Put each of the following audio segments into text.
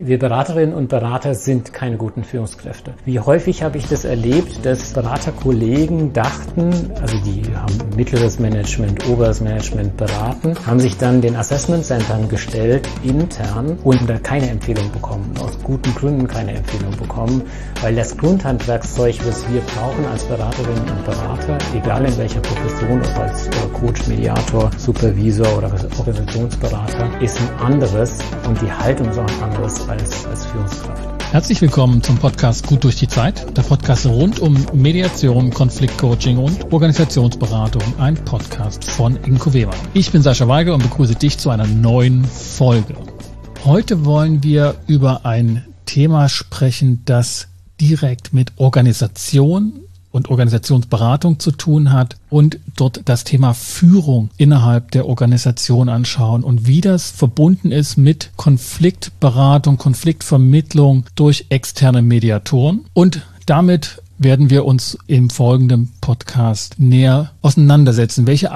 Wir Beraterinnen und Berater sind keine guten Führungskräfte. Wie häufig habe ich das erlebt, dass Beraterkollegen dachten, also die haben mittleres Management, oberes Management beraten, haben sich dann den Assessment Centern gestellt, intern, und da keine Empfehlung bekommen, aus guten Gründen keine Empfehlung bekommen, weil das Grundhandwerkszeug, was wir brauchen als Beraterinnen und Berater, egal in welcher Profession, ob als Coach, Mediator, Supervisor oder Organisationsberater, ist ein anderes und die Haltung ist auch ein anderes als Führungskraft. Herzlich willkommen zum Podcast Gut durch die Zeit, der Podcast rund um Mediation, Konfliktcoaching und Organisationsberatung, ein Podcast von Inko Weber. Ich bin Sascha Weige und begrüße dich zu einer neuen Folge. Heute wollen wir über ein Thema sprechen, das direkt mit Organisation und Organisationsberatung zu tun hat und dort das Thema Führung innerhalb der Organisation anschauen und wie das verbunden ist mit Konfliktberatung, Konfliktvermittlung durch externe Mediatoren. Und damit werden wir uns im folgenden Podcast näher auseinandersetzen, welche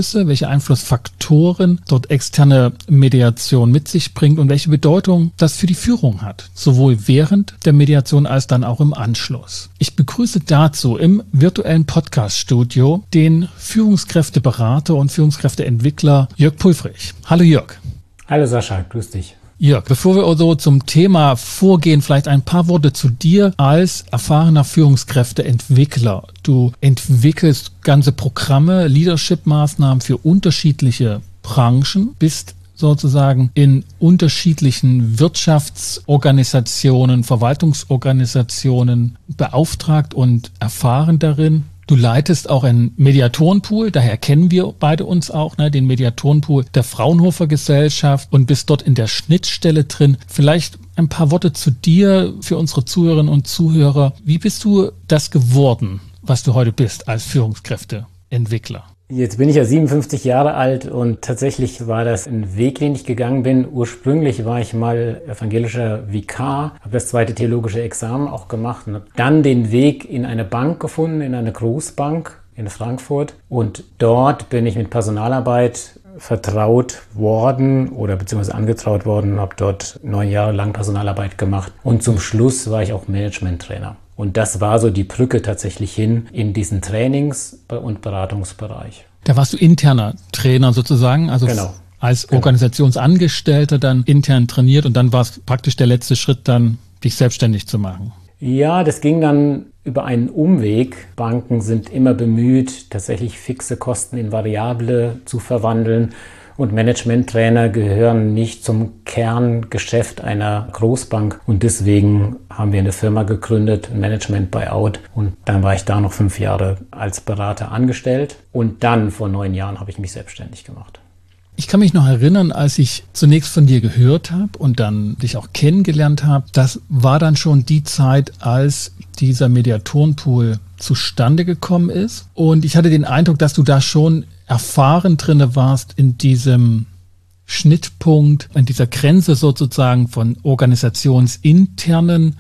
Einflussfaktoren dort externe Mediation mit sich bringt und welche Bedeutung das für die Führung hat, sowohl während der Mediation als dann auch im Anschluss. Ich begrüße dazu im virtuellen Podcast-Studio den Führungskräfteberater und Führungskräfteentwickler Jörg Pulfrich. Hallo Jörg. Hallo Sascha, grüß dich. Jörg, bevor wir also zum Thema vorgehen, vielleicht ein paar Worte zu dir als erfahrener Führungskräfteentwickler. Du entwickelst ganze Programme, Leadership-Maßnahmen für unterschiedliche Branchen, bist sozusagen in unterschiedlichen Wirtschaftsorganisationen, Verwaltungsorganisationen beauftragt und erfahren darin. Du leitest auch einen Mediatorenpool, daher kennen wir beide uns auch, den Mediatorenpool der Fraunhofer Gesellschaft, und bist dort in der Schnittstelle drin. Vielleicht ein paar Worte zu dir für unsere Zuhörerinnen und Zuhörer. Wie bist du das geworden, was du heute bist als Führungskräfteentwickler? Jetzt bin ich ja 57 Jahre alt und tatsächlich war das ein Weg, den ich gegangen bin. Ursprünglich war ich mal evangelischer Vikar, habe das zweite theologische Examen auch gemacht und habe dann den Weg in eine Bank gefunden, in eine Großbank in Frankfurt. Und dort bin ich mit Personalarbeit vertraut worden oder beziehungsweise angetraut worden und habe dort 9 Jahre lang Personalarbeit gemacht. Und zum Schluss war ich auch Management-Trainer. Und das war so die Brücke tatsächlich hin in diesen Trainings- und Beratungsbereich. Da warst du interner Trainer sozusagen, also genau. Als Organisationsangestellter dann intern trainiert, und dann war es praktisch der letzte Schritt, dann dich selbstständig zu machen. Ja, das ging dann über einen Umweg. Banken sind immer bemüht, tatsächlich fixe Kosten in variable zu verwandeln. Und Management-Trainer gehören nicht zum Kerngeschäft einer Großbank. Und deswegen haben wir eine Firma gegründet, ein Management-Buyout. Und dann war ich da noch 5 Jahre als Berater angestellt. Und dann vor 9 Jahren habe ich mich selbstständig gemacht. Ich kann mich noch erinnern, als ich zunächst von dir gehört habe und dann dich auch kennengelernt habe, das war dann schon die Zeit, als dieser Mediatorenpool zustande gekommen ist. Und ich hatte den Eindruck, dass du da schon erfahren drinne warst in diesem Schnittpunkt, in dieser Grenze sozusagen von organisationsinternen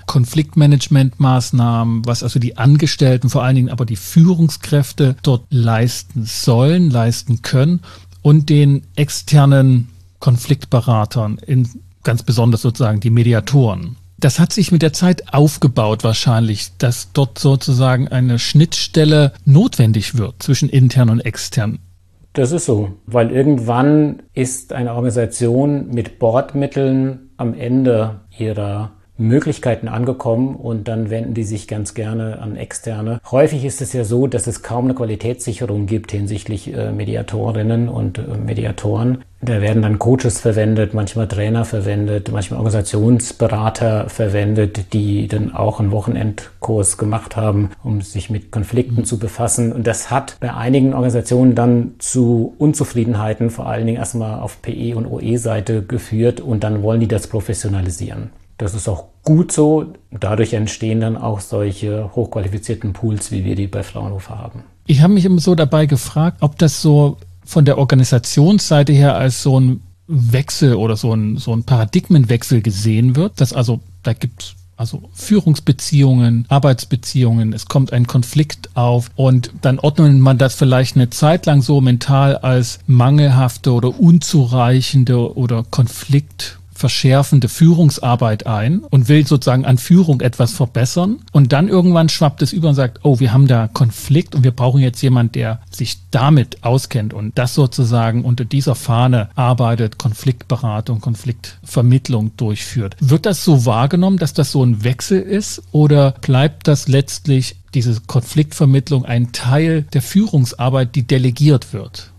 Konfliktmanagementmaßnahmen, was also die Angestellten, vor allen Dingen aber die Führungskräfte dort leisten sollen, leisten können, und den externen Konfliktberatern, ganz besonders sozusagen die Mediatoren. Das hat sich mit der Zeit aufgebaut wahrscheinlich, dass dort sozusagen eine Schnittstelle notwendig wird zwischen intern und extern. Das ist so, weil irgendwann ist eine Organisation mit Bordmitteln am Ende ihrer Möglichkeiten angekommen und dann wenden die sich ganz gerne an Externe. Häufig ist es ja so, dass es kaum eine Qualitätssicherung gibt hinsichtlich Mediatorinnen und Mediatoren. Da werden dann Coaches verwendet, manchmal Trainer verwendet, manchmal Organisationsberater verwendet, die dann auch einen Wochenendkurs gemacht haben, um sich mit Konflikten zu befassen. Und das hat bei einigen Organisationen dann zu Unzufriedenheiten, vor allen Dingen erstmal auf PE- und OE-Seite geführt, und dann wollen die das professionalisieren. Das ist auch gut so. Dadurch entstehen dann auch solche hochqualifizierten Pools, wie wir die bei Fraunhofer haben. Ich habe mich immer so dabei gefragt, ob das so von der Organisationsseite her als so ein Wechsel oder so ein Paradigmenwechsel gesehen wird. Dass also, da gibt es also Führungsbeziehungen, Arbeitsbeziehungen, es kommt ein Konflikt auf und dann ordnet man das vielleicht eine Zeit lang so mental als mangelhafte oder unzureichende oder Konflikt verschärfende Führungsarbeit ein und will sozusagen an Führung etwas verbessern. Und dann irgendwann schwappt es über und sagt, oh, wir haben da Konflikt und wir brauchen jetzt jemanden, der sich damit auskennt und das sozusagen unter dieser Fahne arbeitet, Konfliktberatung, Konfliktvermittlung durchführt. Wird das so wahrgenommen, dass das so ein Wechsel ist oder bleibt das letztlich diese Konfliktvermittlung ein Teil der Führungsarbeit, die delegiert wird?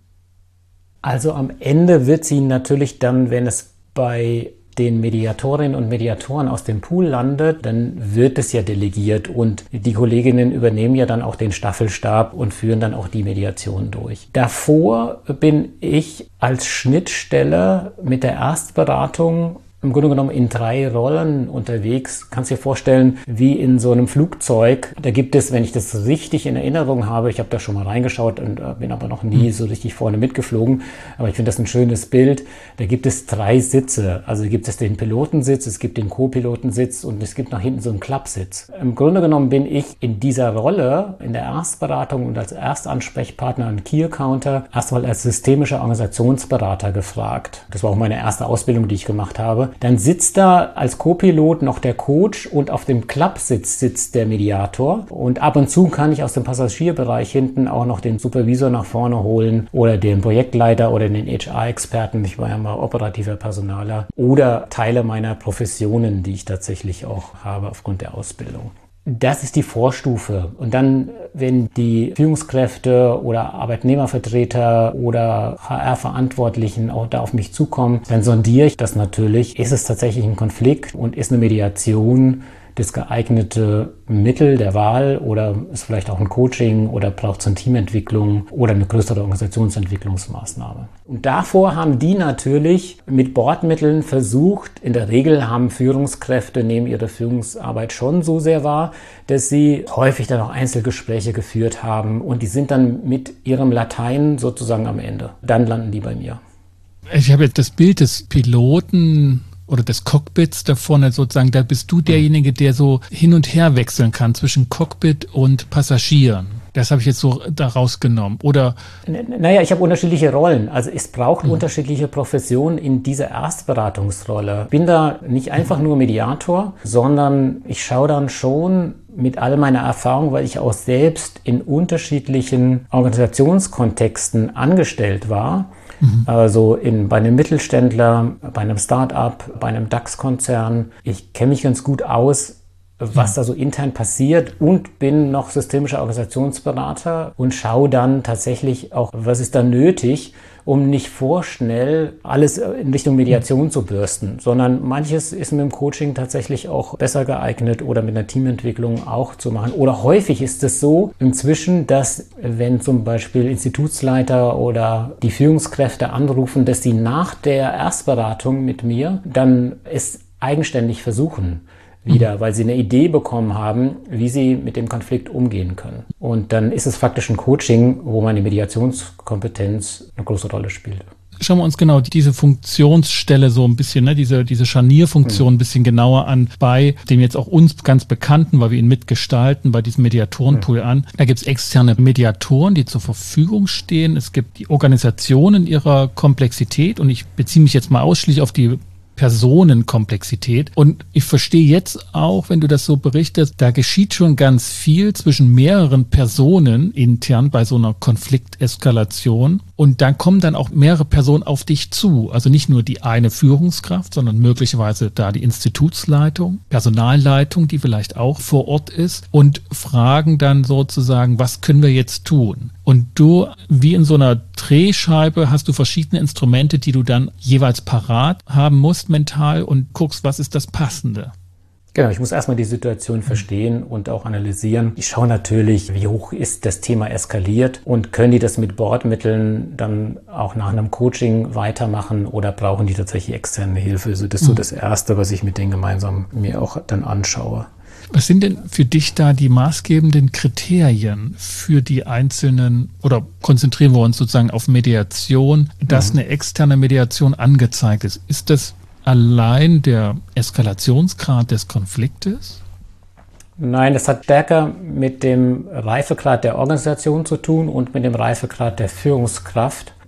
Also am Ende wird sie natürlich dann, wenn es bei den Mediatorinnen und Mediatoren aus dem Pool landet, dann wird es ja delegiert und die Kolleginnen übernehmen ja dann auch den Staffelstab und führen dann auch die Mediation durch. Davor bin ich als Schnittstelle mit der Erstberatung im Grunde genommen in 3 Rollen unterwegs. Kannst dir vorstellen, wie in so einem Flugzeug. Da gibt es, wenn ich das richtig in Erinnerung habe, ich habe da schon mal reingeschaut und bin aber noch nie so richtig vorne mitgeflogen, aber ich finde das ein schönes Bild. Da gibt es 3 Sitze. Also gibt es den Pilotensitz, es gibt den Co-Pilotensitz und es gibt nach hinten so einen Klappsitz. Im Grunde genommen bin ich in dieser Rolle, in der Erstberatung und als Erstansprechpartner und Key Accounter, erstmal als systemischer Organisationsberater gefragt. Das war auch meine erste Ausbildung, die ich gemacht habe. Dann sitzt da als Co-Pilot noch der Coach und auf dem Klappsitz sitzt der Mediator. Und ab und zu kann ich aus dem Passagierbereich hinten auch noch den Supervisor nach vorne holen oder den Projektleiter oder den HR-Experten. Ich war ja mal operativer Personaler oder Teile meiner Professionen, die ich tatsächlich auch habe aufgrund der Ausbildung. Das ist die Vorstufe. Und dann, wenn die Führungskräfte oder Arbeitnehmervertreter oder HR-Verantwortlichen auch da auf mich zukommen, dann sondiere ich das natürlich. Ist es tatsächlich ein Konflikt und ist eine Mediation das geeignete Mittel der Wahl oder ist vielleicht auch ein Coaching oder braucht es eine Teamentwicklung oder eine größere Organisationsentwicklungsmaßnahme. Und davor haben die natürlich mit Bordmitteln versucht, in der Regel haben Führungskräfte nehmen ihre Führungsarbeit schon so sehr wahr, dass sie häufig dann auch Einzelgespräche geführt haben und die sind dann mit ihrem Latein sozusagen am Ende. Dann landen die bei mir. Ich habe jetzt das Bild des Piloten oder des Cockpits da vorne sozusagen, da bist du derjenige, der so hin und her wechseln kann zwischen Cockpit und Passagieren. Das habe ich jetzt so da rausgenommen. Oder? Naja, ich habe unterschiedliche Rollen. Also es braucht unterschiedliche Professionen in dieser Erstberatungsrolle. Ich bin da nicht einfach nur Mediator, sondern ich schaue dann schon mit all meiner Erfahrung, weil ich auch selbst in unterschiedlichen Organisationskontexten angestellt war. Also bei einem Mittelständler, bei einem Start-up, bei einem DAX-Konzern. Ich kenne mich ganz gut aus, was da so intern passiert und bin noch systemischer Organisationsberater und schaue dann tatsächlich auch, was ist da nötig, um nicht vorschnell alles in Richtung Mediation zu bürsten, sondern manches ist mit dem Coaching tatsächlich auch besser geeignet oder mit einer Teamentwicklung auch zu machen. Oder häufig ist es so inzwischen, dass wenn zum Beispiel Institutsleiter oder die Führungskräfte anrufen, dass sie nach der Erstberatung mit mir dann es eigenständig versuchen wieder, weil sie eine Idee bekommen haben, wie sie mit dem Konflikt umgehen können. Und dann ist es faktisch ein Coaching, wo meine Mediationskompetenz eine große Rolle spielt. Schauen wir uns genau diese Funktionsstelle so ein bisschen, ne, diese Scharnierfunktion ein bisschen genauer an, bei dem jetzt auch uns ganz Bekannten, weil wir ihn mitgestalten, bei diesem Mediatorenpool an. Da gibt es externe Mediatoren, die zur Verfügung stehen. Es gibt die Organisation in ihrer Komplexität und ich beziehe mich jetzt mal ausschließlich auf die Personenkomplexität. Und ich verstehe jetzt auch, wenn du das so berichtest, da geschieht schon ganz viel zwischen mehreren Personen intern bei so einer Konflikteskalation. Und dann kommen dann auch mehrere Personen auf dich zu. Also nicht nur die eine Führungskraft, sondern möglicherweise da die Institutsleitung, Personalleitung, die vielleicht auch vor Ort ist und fragen dann sozusagen, was können wir jetzt tun? Und du, wie in so einer Drehscheibe, hast du verschiedene Instrumente, die du dann jeweils parat haben musst mental und guckst, was ist das Passende. Genau, ich muss erstmal die Situation verstehen und auch analysieren. Ich schaue natürlich, wie hoch ist das Thema eskaliert und können die das mit Bordmitteln dann auch nach einem Coaching weitermachen oder brauchen die tatsächlich externe Hilfe? Also das ist so das Erste, was ich mit denen gemeinsam mir auch dann anschaue. Was sind denn für dich da die maßgebenden Kriterien für die einzelnen, oder konzentrieren wir uns sozusagen auf Mediation, dass eine externe Mediation angezeigt ist? Ist das allein der Eskalationsgrad des Konfliktes? Nein, das hat stärker mit dem Reifegrad der Organisation zu tun und mit dem Reifegrad der Führungskraft.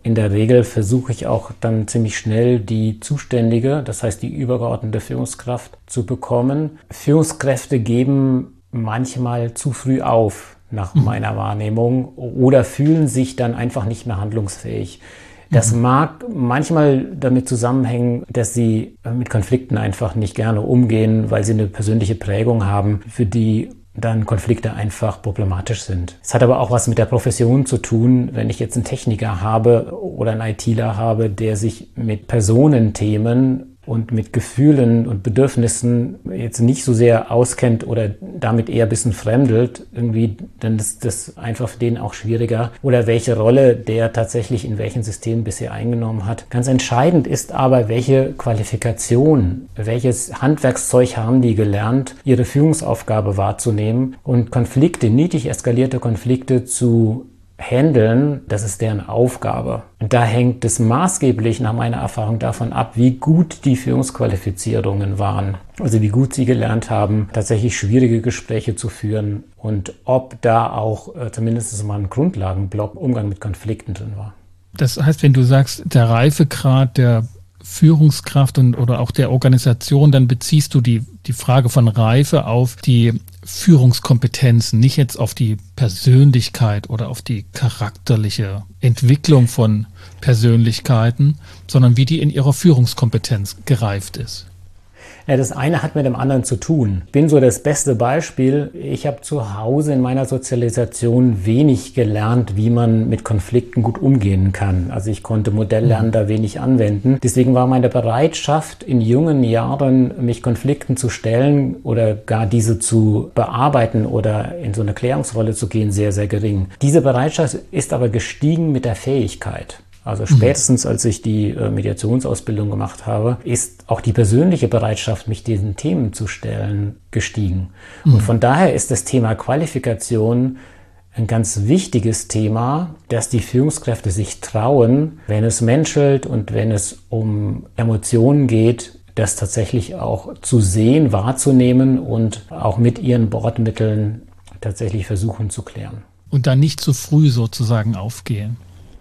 in der Regel versuche ich auch dann ziemlich schnell die zuständige, das heißt die übergeordnete Führungskraft zu bekommen. Führungskräfte geben manchmal zu früh auf, nach meiner Wahrnehmung, oder fühlen sich dann einfach nicht mehr handlungsfähig. Das mag manchmal damit zusammenhängen, dass sie mit Konflikten einfach nicht gerne umgehen, weil sie eine persönliche Prägung haben, für die dann Konflikte einfach problematisch sind. Es hat aber auch was mit der Profession zu tun. Wenn ich jetzt einen Techniker habe oder einen ITler habe, der sich mit Personenthemen und mit Gefühlen und Bedürfnissen jetzt nicht so sehr auskennt oder damit eher ein bisschen fremdelt, irgendwie, dann ist das einfach für den auch schwieriger. Oder welche Rolle der tatsächlich in welchem System bisher eingenommen hat. Ganz entscheidend ist aber, welche Qualifikation, welches Handwerkszeug haben die gelernt, ihre Führungsaufgabe wahrzunehmen und Konflikte, niedrig eskalierte Konflikte zu handeln, das ist deren Aufgabe. Und da hängt es maßgeblich nach meiner Erfahrung davon ab, wie gut die Führungsqualifizierungen waren. Also wie gut sie gelernt haben, tatsächlich schwierige Gespräche zu führen und ob da auch zumindest mal ein Grundlagenblock Umgang mit Konflikten drin war. Das heißt, wenn du sagst, der Reifegrad der Führungskraft oder auch der Organisation, dann beziehst du die Frage von Reife auf die Führungskompetenzen, nicht jetzt auf die Persönlichkeit oder auf die charakterliche Entwicklung von Persönlichkeiten, sondern wie die in ihrer Führungskompetenz gereift ist. Ja, das eine hat mit dem anderen zu tun. Ich bin so das beste Beispiel. Ich habe zu Hause in meiner Sozialisation wenig gelernt, wie man mit Konflikten gut umgehen kann. Also ich konnte Modelllernen da wenig anwenden. Deswegen war meine Bereitschaft, in jungen Jahren mich Konflikten zu stellen oder gar diese zu bearbeiten oder in so eine Klärungsrolle zu gehen, sehr, sehr gering. Diese Bereitschaft ist aber gestiegen mit der Fähigkeit. Also spätestens, als ich die Mediationsausbildung gemacht habe, ist auch die persönliche Bereitschaft, mich diesen Themen zu stellen, gestiegen. Und von daher ist das Thema Qualifikation ein ganz wichtiges Thema, dass die Führungskräfte sich trauen, wenn es menschelt und wenn es um Emotionen geht, das tatsächlich auch zu sehen, wahrzunehmen und auch mit ihren Bordmitteln tatsächlich versuchen zu klären. Und dann nicht zu früh sozusagen aufgehen.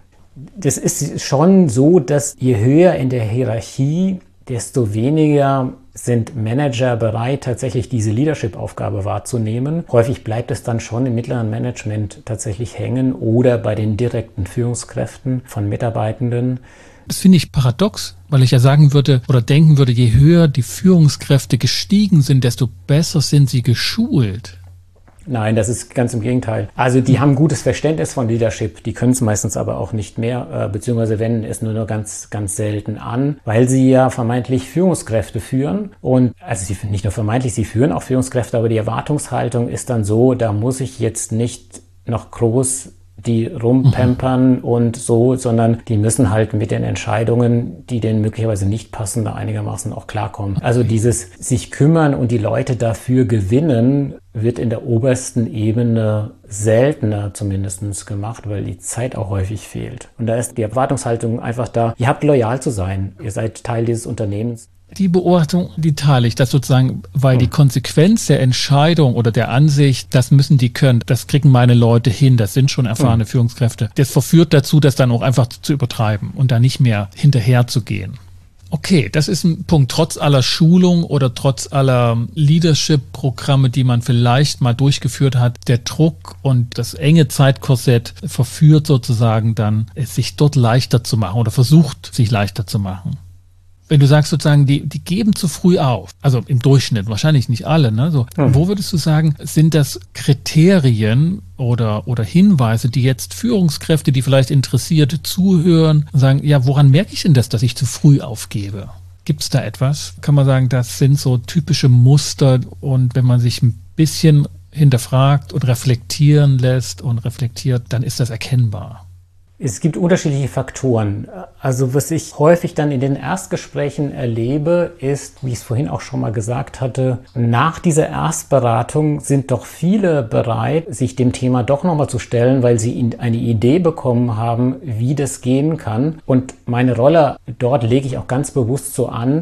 Das ist schon so, dass je höher in der Hierarchie, desto weniger sind Manager bereit, tatsächlich diese Leadership-Aufgabe wahrzunehmen. Häufig bleibt es dann schon im mittleren Management tatsächlich hängen oder bei den direkten Führungskräften von Mitarbeitenden. Das finde ich paradox, weil ich ja sagen würde oder denken würde, je höher die Führungskräfte gestiegen sind, desto besser sind sie geschult. Nein, das ist ganz im Gegenteil. Also die haben gutes Verständnis von Leadership, die können es meistens aber auch nicht mehr, beziehungsweise wenden es nur ganz, ganz selten an, weil sie ja vermeintlich Führungskräfte führen. Und also sie nicht nur vermeintlich, sie führen auch Führungskräfte, aber die Erwartungshaltung ist dann so, da muss ich jetzt nicht noch groß die rumpampern und so, sondern die müssen halt mit den Entscheidungen, die denen möglicherweise nicht passen, da einigermaßen auch klarkommen. Also dieses sich kümmern und die Leute dafür gewinnen, wird in der obersten Ebene seltener zumindest gemacht, weil die Zeit auch häufig fehlt. Und da ist die Erwartungshaltung einfach da, ihr habt loyal zu sein, ihr seid Teil dieses Unternehmens. Die Beobachtung, die teile ich, dass sozusagen, weil die Konsequenz der Entscheidung oder der Ansicht, das müssen die können, das kriegen meine Leute hin, das sind schon erfahrene Führungskräfte, das verführt dazu, das dann auch einfach zu übertreiben und da nicht mehr hinterher zu gehen. Okay, das ist ein Punkt. Trotz aller Schulung oder trotz aller Leadership-Programme, die man vielleicht mal durchgeführt hat, der Druck und das enge Zeitkorsett verführt sozusagen dann, es sich dort leichter zu machen oder versucht, sich leichter zu machen. Wenn du sagst sozusagen, die geben zu früh auf, also im Durchschnitt, wahrscheinlich nicht alle, ne? So, wo würdest du sagen, sind das Kriterien oder Hinweise, die jetzt Führungskräfte, die vielleicht interessiert zuhören und sagen, ja, woran merke ich denn das, dass ich zu früh aufgebe? Gibt es da etwas? Kann man sagen, das sind so typische Muster und wenn man sich ein bisschen hinterfragt und reflektieren lässt und reflektiert, dann ist das erkennbar. Es gibt unterschiedliche Faktoren. Also was ich häufig dann in den Erstgesprächen erlebe, ist, wie ich es vorhin auch schon mal gesagt hatte, nach dieser Erstberatung sind doch viele bereit, sich dem Thema doch nochmal zu stellen, weil sie eine Idee bekommen haben, wie das gehen kann. Und meine Rolle dort lege ich auch ganz bewusst so an,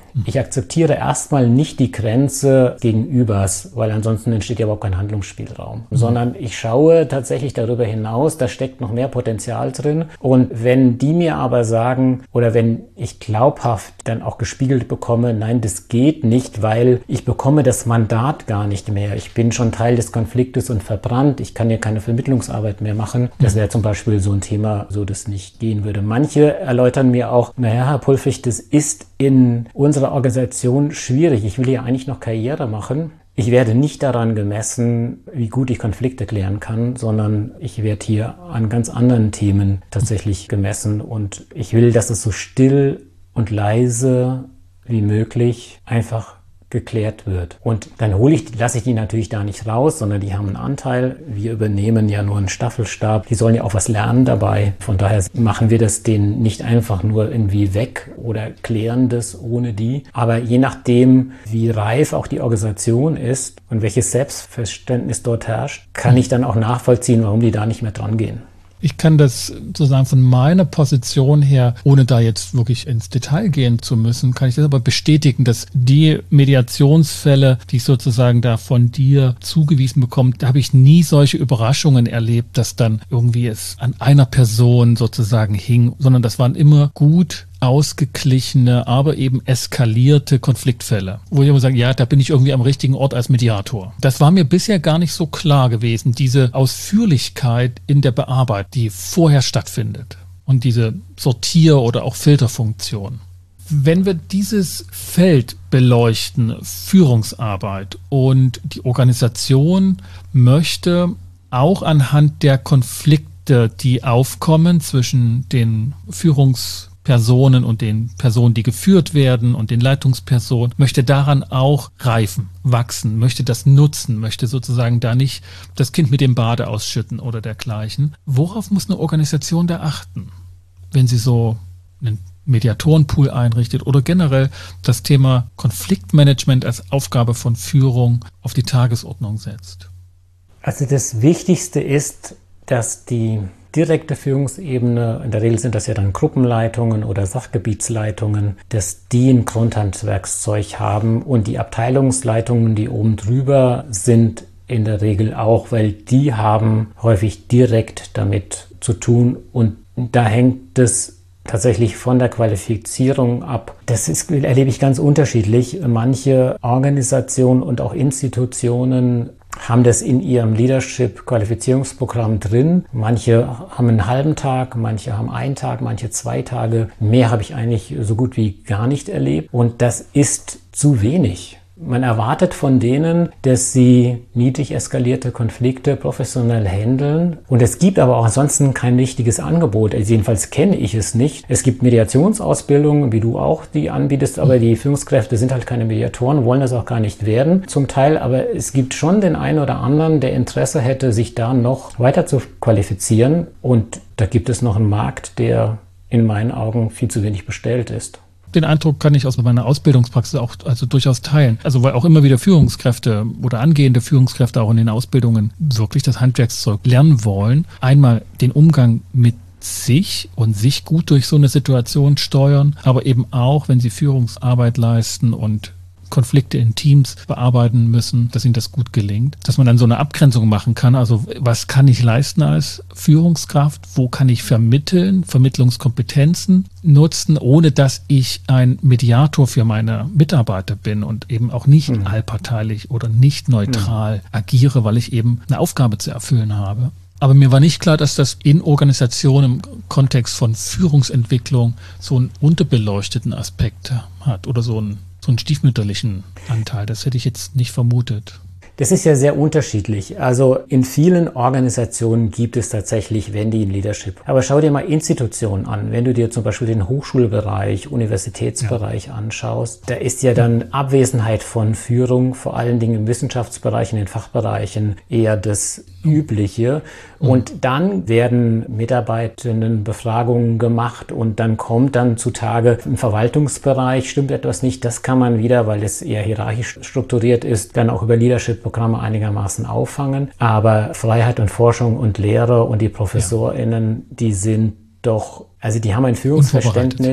Ich akzeptiere erstmal nicht die Grenze gegenübers, weil ansonsten entsteht ja überhaupt kein Handlungsspielraum, sondern ich schaue tatsächlich darüber hinaus, da steckt noch mehr Potenzial drin. Und wenn die mir aber sagen oder wenn ich glaubhaft dann auch gespiegelt bekomme, nein, das geht nicht, weil ich bekomme das Mandat gar nicht mehr. Ich bin schon Teil des Konfliktes und verbrannt. Ich kann ja keine Vermittlungsarbeit mehr machen. Das wäre zum Beispiel so ein Thema, so das nicht gehen würde. Manche erläutern mir auch, naja, Herr Pulfrich, das ist in unserer Organisation schwierig. Ich will ja eigentlich noch Karriere machen. Ich werde nicht daran gemessen, wie gut ich Konflikte klären kann, sondern ich werde hier an ganz anderen Themen tatsächlich gemessen. Und ich will, dass es so still und leise wie möglich einfach geklärt wird. Und dann lasse ich die natürlich da nicht raus, sondern die haben einen Anteil. Wir übernehmen ja nur einen Staffelstab. Die sollen ja auch was lernen dabei. Von daher machen wir das denen nicht einfach nur irgendwie weg oder klären das ohne die. Aber je nachdem, wie reif auch die Organisation ist und welches Selbstverständnis dort herrscht, kann ich dann auch nachvollziehen, warum die da nicht mehr dran gehen. Ich kann das sozusagen von meiner Position her, ohne da jetzt wirklich ins Detail gehen zu müssen, kann ich das aber bestätigen, dass die Mediationsfälle, die ich sozusagen da von dir zugewiesen bekomme, da habe ich nie solche Überraschungen erlebt, dass dann irgendwie es an einer Person sozusagen hing, sondern das waren immer gut ausgeglichene, aber eben eskalierte Konfliktfälle, wo ich immer sage, ja, da bin ich irgendwie am richtigen Ort als Mediator. Das war mir bisher gar nicht so klar gewesen, diese Ausführlichkeit in der Bearbeitung, die vorher stattfindet und diese Sortier- oder auch Filterfunktion. Wenn wir dieses Feld beleuchten, Führungsarbeit, und die Organisation möchte auch anhand der Konflikte, die aufkommen zwischen den Führungspersonen und den Personen, die geführt werden, und den Leitungspersonen, möchte daran auch reifen, wachsen, möchte das nutzen, möchte sozusagen da nicht das Kind mit dem Bade ausschütten oder dergleichen. Worauf muss eine Organisation da achten, wenn sie so einen Mediatorenpool einrichtet oder generell das Thema Konfliktmanagement als Aufgabe von Führung auf die Tagesordnung setzt? Also das Wichtigste ist, dass die direkte Führungsebene, in der Regel sind das ja dann Gruppenleitungen oder Sachgebietsleitungen, dass die ein Grundhandwerkszeug haben, und die Abteilungsleitungen, die oben drüber sind, in der Regel auch, weil die haben häufig direkt damit zu tun, und da hängt es tatsächlich von der Qualifizierung ab. Erlebe ich ganz unterschiedlich. Manche Organisationen und auch Institutionen haben das in ihrem Leadership-Qualifizierungsprogramm drin. Manche haben einen halben Tag, manche haben einen Tag, manche 2 Tage. Mehr habe ich eigentlich so gut wie gar nicht erlebt. Und das ist zu wenig. Man erwartet von denen, dass sie niedrig eskalierte Konflikte professionell handeln. Und es gibt aber auch ansonsten kein richtiges Angebot. Also jedenfalls kenne ich es nicht. Es gibt Mediationsausbildungen, wie du auch die anbietest, aber die Führungskräfte sind halt keine Mediatoren, wollen das auch gar nicht werden zum Teil. Aber es gibt schon den einen oder anderen, der Interesse hätte, sich da noch weiter zu qualifizieren. Und da gibt es noch einen Markt, der in meinen Augen viel zu wenig bestellt ist. Den Eindruck kann ich aus meiner Ausbildungspraxis auch durchaus teilen. Also weil auch immer wieder Führungskräfte oder angehende Führungskräfte auch in den Ausbildungen wirklich das Handwerkszeug lernen wollen. Einmal den Umgang mit sich und sich gut durch so eine Situation steuern, aber eben auch, wenn sie Führungsarbeit leisten und Konflikte in Teams bearbeiten müssen, dass ihnen das gut gelingt, dass man dann so eine Abgrenzung machen kann. Also was kann ich leisten als Führungskraft? Wo kann ich vermitteln, Vermittlungskompetenzen nutzen, ohne dass ich ein Mediator für meine Mitarbeiter bin und eben auch nicht allparteilich oder nicht neutral agiere, weil ich eben eine Aufgabe zu erfüllen habe. Aber mir war nicht klar, dass das in Organisationen im Kontext von Führungsentwicklung so einen unterbeleuchteten Aspekt hat oder so einen stiefmütterlichen Anteil. Das hätte ich jetzt nicht vermutet. Das ist ja sehr unterschiedlich. Also in vielen Organisationen gibt es tatsächlich Wendy in Leadership. Aber schau dir mal Institutionen an. Wenn du dir zum Beispiel den Hochschulbereich, Universitätsbereich anschaust, da ist ja dann Abwesenheit von Führung, vor allen Dingen im Wissenschaftsbereich, in den Fachbereichen, eher das Übliche. Und dann werden Mitarbeitendenbefragungen gemacht und dann kommt dann zutage im Verwaltungsbereich, stimmt etwas nicht, das kann man wieder, weil es eher hierarchisch strukturiert ist, dann auch über Leadership-Programme einigermaßen auffangen. Aber Freiheit und Forschung und Lehre und die ProfessorInnen, die sind doch, also die haben ein Führungsverständnis,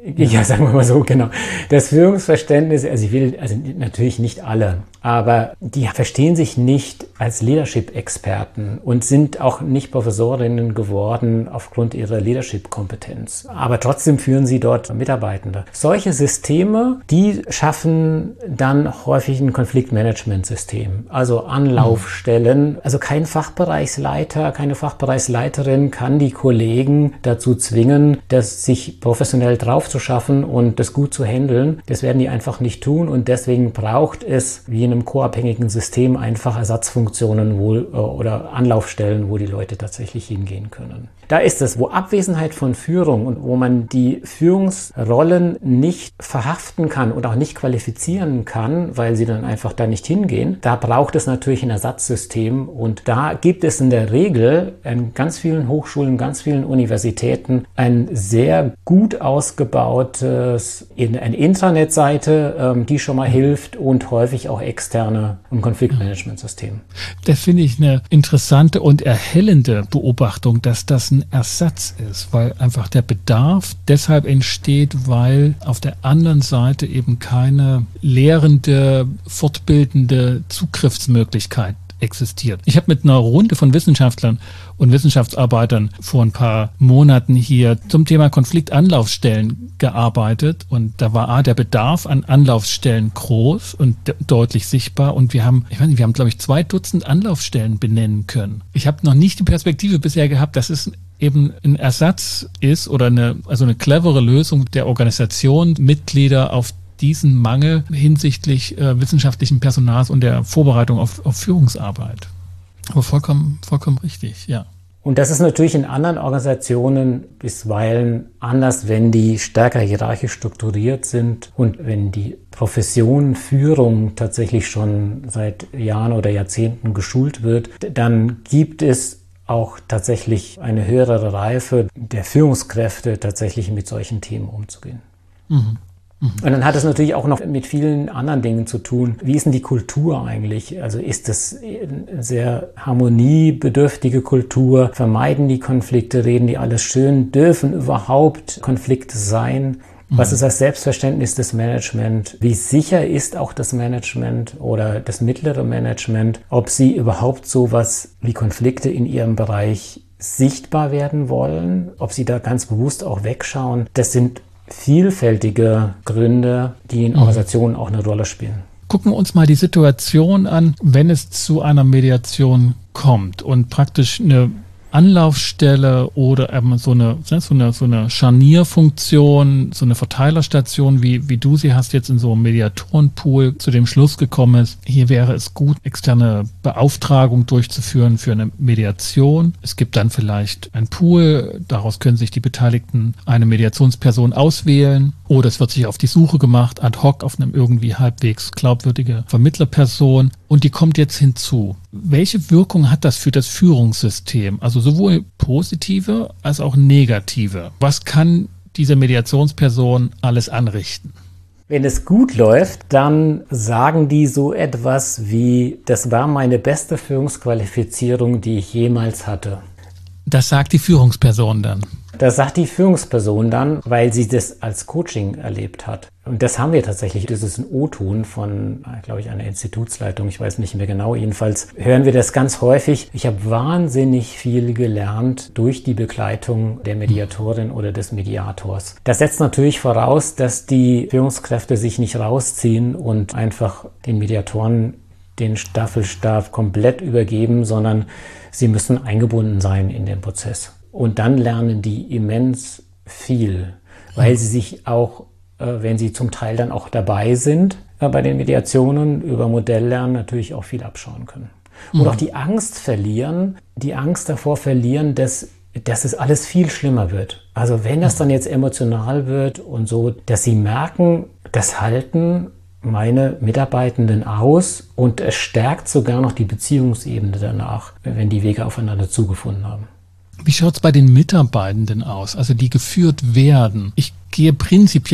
Ja, sagen wir mal so, genau. Das Führungsverständnis, also natürlich nicht alle, aber die verstehen sich nicht als Leadership-Experten und sind auch nicht Professorinnen geworden aufgrund ihrer Leadership-Kompetenz. Aber trotzdem führen sie dort Mitarbeitende. Solche Systeme, die schaffen dann häufig ein Konfliktmanagementsystem, also Anlaufstellen. Also kein Fachbereichsleiter, keine Fachbereichsleiterin kann die Kollegen dazu zwingen, dass sich professionell drauf zu schaffen und das gut zu handeln. Das werden die einfach nicht tun und deswegen braucht es wie in einem co-abhängigen System einfach Ersatzfunktionen oder Anlaufstellen, wo die Leute tatsächlich hingehen können. Da ist es, wo Abwesenheit von Führung und wo man die Führungsrollen nicht verhaften kann und auch nicht qualifizieren kann, weil sie dann einfach da nicht hingehen, da braucht es natürlich ein Ersatzsystem und da gibt es in der Regel an ganz vielen Hochschulen, ganz vielen Universitäten ein sehr gut ausgebautes, eine Intranet-Seite, die schon mal hilft und häufig auch externe ein Konfliktmanagementsystem. Das finde ich eine interessante und erhellende Beobachtung, dass das ein Ersatz ist, weil einfach der Bedarf deshalb entsteht, weil auf der anderen Seite eben keine lehrende, fortbildende Zugriffsmöglichkeit existiert. Ich habe mit einer Runde von Wissenschaftlern und Wissenschaftsarbeitern vor ein paar Monaten hier zum Thema Konfliktanlaufstellen gearbeitet und da war der Bedarf an Anlaufstellen groß und deutlich sichtbar und wir haben, glaube ich, 2 Dutzend Anlaufstellen benennen können. Ich habe noch nicht die Perspektive bisher gehabt, dass es eben ein Ersatz ist oder eine clevere Lösung der Organisation, Mitglieder auf diesen Mangel hinsichtlich wissenschaftlichen Personals und der Vorbereitung auf Führungsarbeit. Aber vollkommen richtig, ja. Und das ist natürlich in anderen Organisationen bisweilen anders, wenn die stärker hierarchisch strukturiert sind und wenn die Profession Führung tatsächlich schon seit Jahren oder Jahrzehnten geschult wird, dann gibt es auch tatsächlich eine höhere Reife der Führungskräfte, tatsächlich mit solchen Themen umzugehen. Mhm. Und dann hat es natürlich auch noch mit vielen anderen Dingen zu tun. Wie ist denn die Kultur eigentlich? Also ist das eine sehr harmoniebedürftige Kultur? Vermeiden die Konflikte? Reden die alles schön? Dürfen überhaupt Konflikte sein? Was ist das Selbstverständnis des Management? Wie sicher ist auch das Management oder das mittlere Management? Ob sie überhaupt sowas wie Konflikte in ihrem Bereich sichtbar werden wollen? Ob sie da ganz bewusst auch wegschauen? Das sind vielfältige Gründe, die in Organisationen auch eine Rolle spielen. Gucken wir uns mal die Situation an, wenn es zu einer Mediation kommt und praktisch eine Anlaufstelle oder eben so eine Scharnierfunktion, so eine Verteilerstation, wie du sie hast jetzt in so einem Mediatorenpool zu dem Schluss gekommen ist, hier wäre es gut, externe Beauftragung durchzuführen für eine Mediation. Es gibt dann vielleicht ein Pool, daraus können sich die Beteiligten eine Mediationsperson auswählen oder es wird sich auf die Suche gemacht, ad hoc auf einem irgendwie halbwegs glaubwürdige Vermittlerperson und die kommt jetzt hinzu. Welche Wirkung hat das für das Führungssystem? Also sowohl positive als auch negative. Was kann diese Mediationsperson alles anrichten? Wenn es gut läuft, dann sagen die so etwas wie, das war meine beste Führungsqualifizierung, die ich jemals hatte. Das sagt die Führungsperson dann. Das sagt die Führungsperson dann, weil sie das als Coaching erlebt hat. Und das haben wir tatsächlich. Das ist ein O-Ton von, glaube ich, einer Institutsleitung. Ich weiß nicht mehr genau. Jedenfalls hören wir das ganz häufig. Ich habe wahnsinnig viel gelernt durch die Begleitung der Mediatorin oder des Mediators. Das setzt natürlich voraus, dass die Führungskräfte sich nicht rausziehen und einfach den Mediatoren den Staffelstab komplett übergeben, sondern sie müssen eingebunden sein in den Prozess. Und dann lernen die immens viel, weil sie sich auch, wenn sie zum Teil dann auch dabei sind, bei den Mediationen über Modelllernen natürlich auch viel abschauen können. Und auch die Angst verlieren, die Angst davor verlieren, dass es alles viel schlimmer wird. Also wenn das dann jetzt emotional wird und so, dass sie merken, das halten meine Mitarbeitenden aus und es stärkt sogar noch die Beziehungsebene danach, wenn die Wege aufeinander zugefunden haben. Wie schaut es bei den Mitarbeitenden aus, also die geführt werden? Ich gehe prinzipiell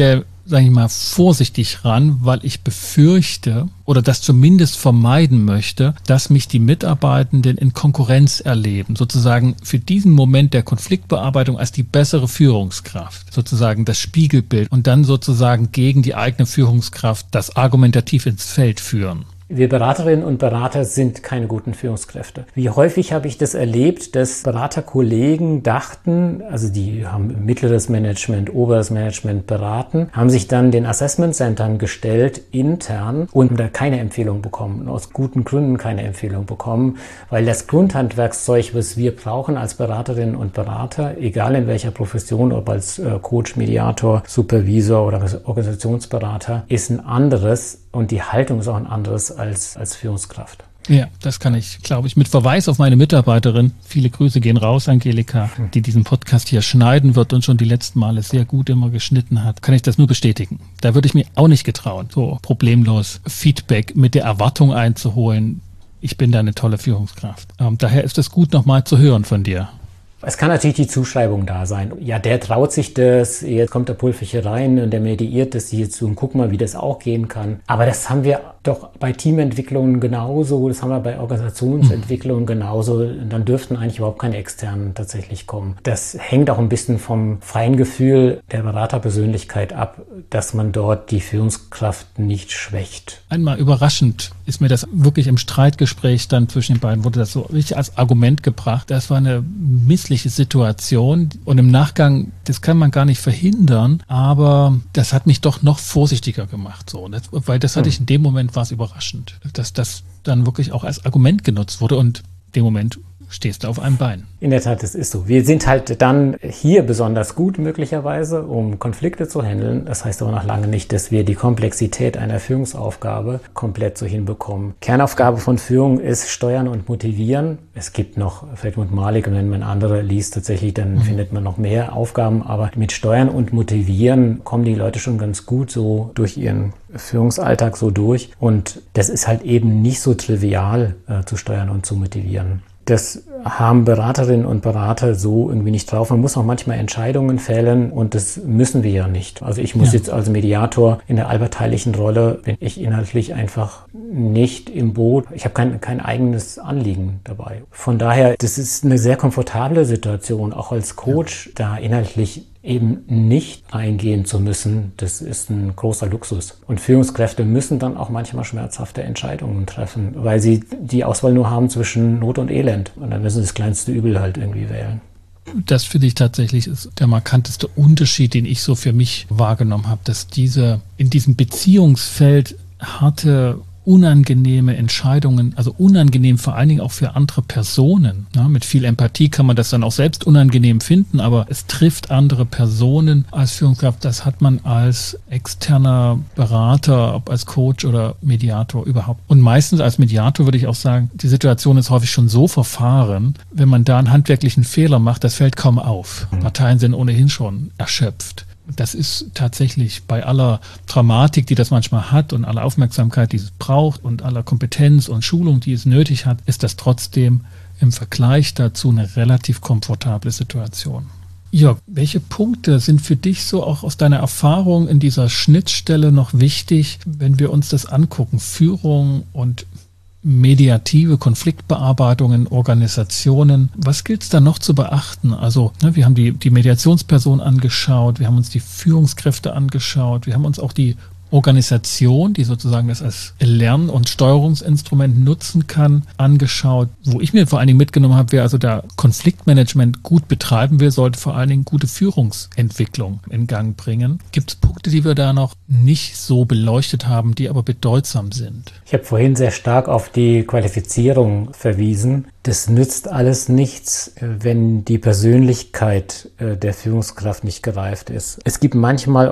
sage ich mal, vorsichtig ran, weil ich befürchte oder das zumindest vermeiden möchte, dass mich die Mitarbeitenden in Konkurrenz erleben, sozusagen für diesen Moment der Konfliktbearbeitung als die bessere Führungskraft, sozusagen das Spiegelbild und dann sozusagen gegen die eigene Führungskraft das argumentativ ins Feld führen. Wir Beraterinnen und Berater sind keine guten Führungskräfte. Wie häufig habe ich das erlebt, dass Beraterkollegen dachten, also die haben mittleres Management, oberes Management beraten, haben sich dann den Assessment Centern gestellt, intern, und da keine Empfehlung bekommen, aus guten Gründen keine Empfehlung bekommen, weil das Grundhandwerkszeug, was wir brauchen als Beraterinnen und Berater, egal in welcher Profession, ob als Coach, Mediator, Supervisor oder Organisationsberater, ist ein anderes. Und die Haltung ist auch ein anderes als Führungskraft. Ja, das kann ich, glaube ich, mit Verweis auf meine Mitarbeiterin, viele Grüße gehen raus, Angelika, die diesen Podcast hier schneiden wird und schon die letzten Male sehr gut immer geschnitten hat, kann ich das nur bestätigen. Da würde ich mir auch nicht getrauen, so problemlos Feedback mit der Erwartung einzuholen, ich bin da eine tolle Führungskraft. Daher ist es gut, nochmal zu hören von dir. Es kann natürlich die Zuschreibung da sein. Ja, der traut sich das, jetzt kommt der Pulverchen rein und der mediiert das jetzt und guck mal, wie das auch gehen kann. Aber das haben wir doch bei Teamentwicklungen genauso, das haben wir bei Organisationsentwicklungen genauso. Dann dürften eigentlich überhaupt keine Externen tatsächlich kommen. Das hängt auch ein bisschen vom freien Gefühl der Beraterpersönlichkeit ab, dass man dort die Führungskraft nicht schwächt. Einmal überraschend ist mir das wirklich im Streitgespräch dann zwischen den beiden, wurde das so richtig als Argument gebracht. Das war eine missliche Situation und im Nachgang, das kann man gar nicht verhindern, aber das hat mich doch noch vorsichtiger gemacht, so, weil das hatte ich in dem Moment, war es überraschend, dass das dann wirklich auch als Argument genutzt wurde und in dem Moment stehst du auf einem Bein. In der Tat, das ist so. Wir sind halt dann hier besonders gut möglicherweise, um Konflikte zu handeln. Das heißt aber noch lange nicht, dass wir die Komplexität einer Führungsaufgabe komplett so hinbekommen. Kernaufgabe von Führung ist Steuern und Motivieren. Es gibt noch Friedmund Malik, und wenn man andere liest tatsächlich, dann findet man noch mehr Aufgaben. Aber mit Steuern und Motivieren kommen die Leute schon ganz gut so durch ihren Führungsalltag so durch. Und das ist halt eben nicht so trivial zu steuern und zu motivieren. Das haben Beraterinnen und Berater so irgendwie nicht drauf. Man muss auch manchmal Entscheidungen fällen und das müssen wir ja nicht. Also ich muss jetzt als Mediator in der allparteilichen Rolle, bin ich inhaltlich einfach nicht im Boot. Ich habe kein eigenes Anliegen dabei. Von daher, das ist eine sehr komfortable Situation, auch als Coach, da inhaltlich eben nicht eingehen zu müssen, das ist ein großer Luxus. Und Führungskräfte müssen dann auch manchmal schmerzhafte Entscheidungen treffen, weil sie die Auswahl nur haben zwischen Not und Elend. Und dann müssen sie das kleinste Übel halt irgendwie wählen. Das finde ich tatsächlich ist der markanteste Unterschied, den ich so für mich wahrgenommen habe, dass in diesem Beziehungsfeld harte, unangenehme Entscheidungen, also unangenehm vor allen Dingen auch für andere Personen. Ja, mit viel Empathie kann man das dann auch selbst unangenehm finden, aber es trifft andere Personen als Führungskraft. Das hat man als externer Berater, ob als Coach oder Mediator überhaupt. Und meistens als Mediator würde ich auch sagen, die Situation ist häufig schon so verfahren, wenn man da einen handwerklichen Fehler macht, das fällt kaum auf. Parteien sind ohnehin schon erschöpft. Das ist tatsächlich bei aller Dramatik, die das manchmal hat und aller Aufmerksamkeit, die es braucht und aller Kompetenz und Schulung, die es nötig hat, ist das trotzdem im Vergleich dazu eine relativ komfortable Situation. Jörg, welche Punkte sind für dich so auch aus deiner Erfahrung in dieser Schnittstelle noch wichtig, wenn wir uns das angucken? Führung und mediative Konfliktbearbeitung in Organisationen. Was gilt es da noch zu beachten? Also wir haben die Mediationsperson angeschaut, wir haben uns die Führungskräfte angeschaut, wir haben uns auch die Organisation, die sozusagen das als Lern- und Steuerungsinstrument nutzen kann, angeschaut. Wo ich mir vor allen Dingen mitgenommen habe, wer also da Konfliktmanagement gut betreiben will, sollte vor allen Dingen gute Führungsentwicklung in Gang bringen. Gibt es Punkte, die wir da noch nicht so beleuchtet haben, die aber bedeutsam sind? Ich habe vorhin sehr stark auf die Qualifizierung verwiesen. Das nützt alles nichts, wenn die Persönlichkeit der Führungskraft nicht gereift ist. Es gibt manchmal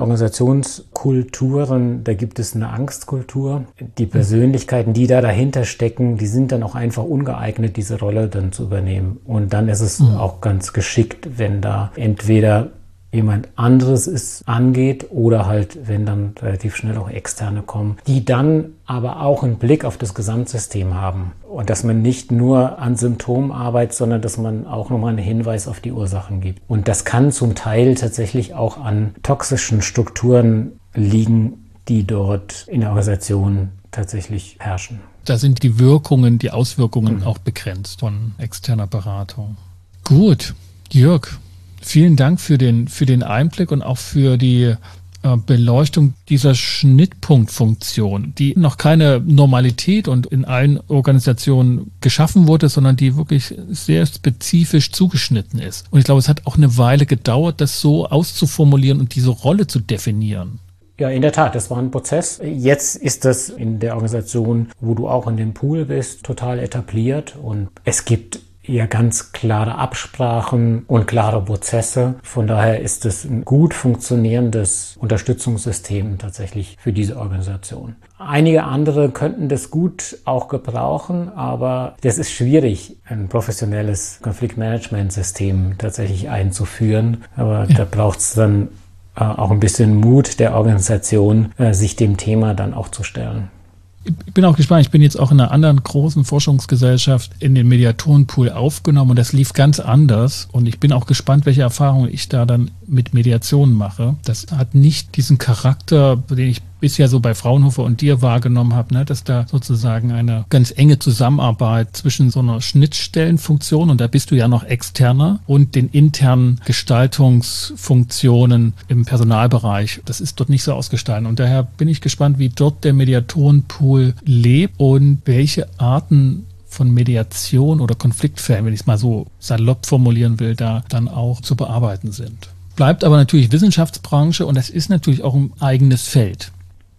Organisationskulturen, da gibt es eine Angstkultur. Die Persönlichkeiten, die da dahinter stecken, die sind dann auch einfach ungeeignet, diese Rolle dann zu übernehmen. Und dann ist es auch ganz geschickt, wenn da entweder jemand anderes es angeht oder halt, wenn dann relativ schnell auch Externe kommen, die dann aber auch einen Blick auf das Gesamtsystem haben. Und dass man nicht nur an Symptomen arbeitet, sondern dass man auch nochmal einen Hinweis auf die Ursachen gibt. Und das kann zum Teil tatsächlich auch an toxischen Strukturen liegen, die dort in der Organisation tatsächlich herrschen. Da sind die Wirkungen, die Auswirkungen auch begrenzt von externer Beratung. Gut, Jörg, vielen Dank für den Einblick und auch für die Beleuchtung dieser Schnittpunktfunktion, die noch keine Normalität und in allen Organisationen geschaffen wurde, sondern die wirklich sehr spezifisch zugeschnitten ist. Und ich glaube, es hat auch eine Weile gedauert, das so auszuformulieren und diese Rolle zu definieren. Ja, in der Tat, das war ein Prozess. Jetzt ist das in der Organisation, wo du auch in dem Pool bist, total etabliert und es gibt ja ganz klare Absprachen und klare Prozesse. Von daher ist es ein gut funktionierendes Unterstützungssystem tatsächlich für diese Organisation. Einige andere könnten das gut auch gebrauchen, aber das ist schwierig, ein professionelles Konfliktmanagementsystem tatsächlich einzuführen. Aber da braucht es dann auch ein bisschen Mut der Organisation, sich dem Thema dann auch zu stellen. Ich bin auch gespannt. Ich bin jetzt auch in einer anderen großen Forschungsgesellschaft in den Mediatorenpool aufgenommen und das lief ganz anders. Und ich bin auch gespannt, welche Erfahrungen ich da dann mit Mediation mache. Das hat nicht diesen Charakter, den ich bisher so bei Fraunhofer und dir wahrgenommen habe, ne, dass da sozusagen eine ganz enge Zusammenarbeit zwischen so einer Schnittstellenfunktion, und da bist du ja noch externer, und den internen Gestaltungsfunktionen im Personalbereich. Das ist dort nicht so ausgestaltet. Und daher bin ich gespannt, wie dort der Mediatorenpool lebt und welche Arten von Mediation oder Konfliktfällen, wenn ich es mal so salopp formulieren will, da dann auch zu bearbeiten sind. Bleibt aber natürlich Wissenschaftsbranche und das ist natürlich auch ein eigenes Feld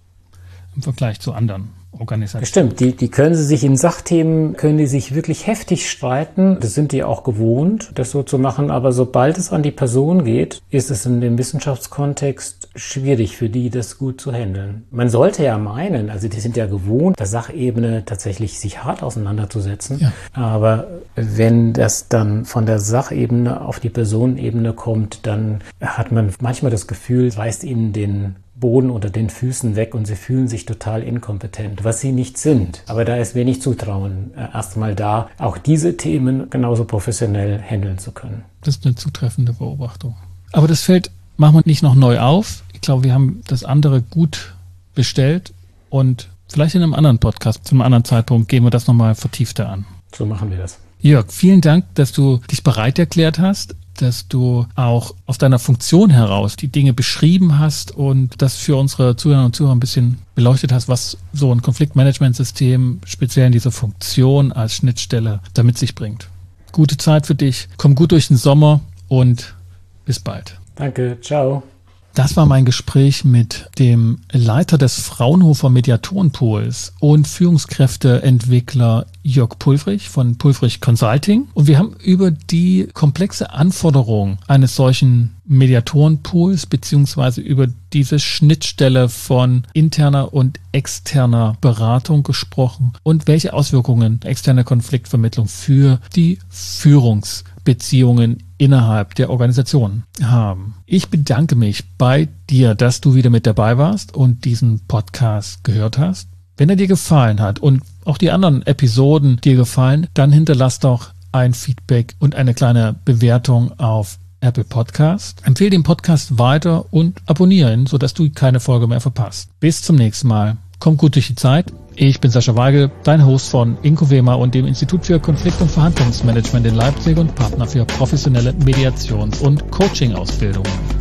im Vergleich zu anderen Organisationen. Stimmt, die können sich in Sachthemen, können die sich wirklich heftig streiten. Das sind die auch gewohnt, das so zu machen. Aber sobald es an die Person geht, ist es in dem Wissenschaftskontext schwierig für die, das gut zu handeln. Man sollte ja meinen, also die sind ja gewohnt, der Sachebene tatsächlich sich hart auseinanderzusetzen. Ja. Aber wenn das dann von der Sachebene auf die Personenebene kommt, dann hat man manchmal das Gefühl, es reißt ihnen den Boden unter den Füßen weg und sie fühlen sich total inkompetent, was sie nicht sind. Aber da ist wenig Zutrauen erstmal da, auch diese Themen genauso professionell handeln zu können. Das ist eine zutreffende Beobachtung. Aber das Feld machen wir nicht noch neu auf. Ich glaube, wir haben das andere gut bestellt und vielleicht in einem anderen Podcast, zu einem anderen Zeitpunkt, gehen wir das nochmal vertiefter an. So machen wir das. Jörg, vielen Dank, dass du dich bereit erklärt hast, dass du auch aus deiner Funktion heraus die Dinge beschrieben hast und das für unsere Zuhörerinnen und Zuhörer ein bisschen beleuchtet hast, was so ein Konfliktmanagementsystem speziell in dieser Funktion als Schnittstelle damit sich bringt. Gute Zeit für dich, komm gut durch den Sommer und bis bald. Danke, ciao. Das war mein Gespräch mit dem Leiter des Fraunhofer Mediatorenpools und Führungskräfteentwickler Jörg Pulfrich von Pulfrich Consulting. Und wir haben über die komplexe Anforderung eines solchen Mediatorenpools beziehungsweise über diese Schnittstelle von interner und externer Beratung gesprochen und welche Auswirkungen externe Konfliktvermittlung für die Führungsbeziehungen innerhalb der Organisation haben. Ich bedanke mich bei dir, dass du wieder mit dabei warst und diesen Podcast gehört hast. Wenn er dir gefallen hat und auch die anderen Episoden dir gefallen, dann hinterlass doch ein Feedback und eine kleine Bewertung auf Apple Podcast. Empfehle den Podcast weiter und abonniere ihn, sodass du keine Folge mehr verpasst. Bis zum nächsten Mal. Komm gut durch die Zeit. Ich bin Sascha Weigel, dein Host von Inkowema und dem Institut für Konflikt- und Verhandlungsmanagement in Leipzig und Partner für professionelle Mediations- und Coaching-Ausbildungen.